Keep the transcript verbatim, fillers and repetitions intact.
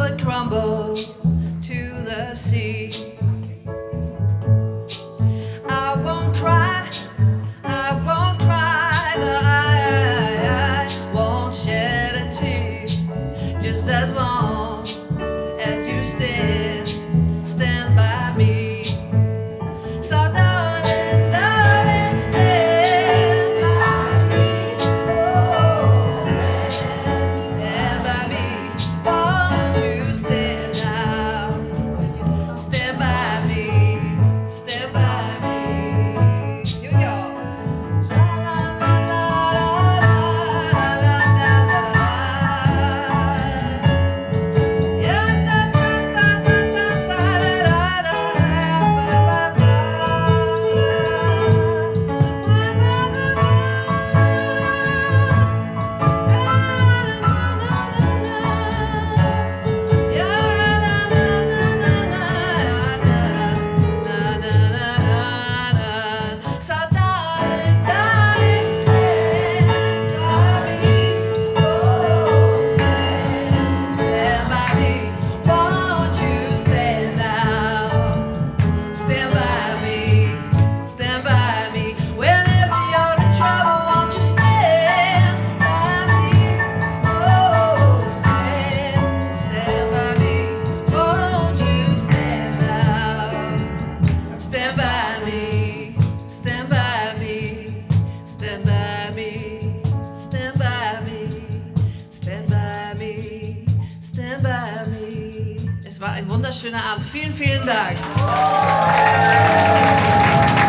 would crumble to the sea. I won't cry, I won't cry, no, I, I, I won't shed a tear, just as long as you stand, stand by me. So darling, darling, stand by me. Oh, stand by me. Won't you stand now? Stand by me. Stand by me. Here we go. La la la la la la la la la la. Yeah, da da da da da da da da ba ba ba. So darling, darling, stand by me. Oh, stand, stand by me. Won't you stand now? Stand by me, stand by me. Whenever you're in trouble, won't you stand by me? Oh, stand, stand by me. Won't you stand now? Stand by me, stand by me, stand by me, stand by me, stand by me, stand by me. Es war ein wunderschöner Abend. Vielen, vielen Dank.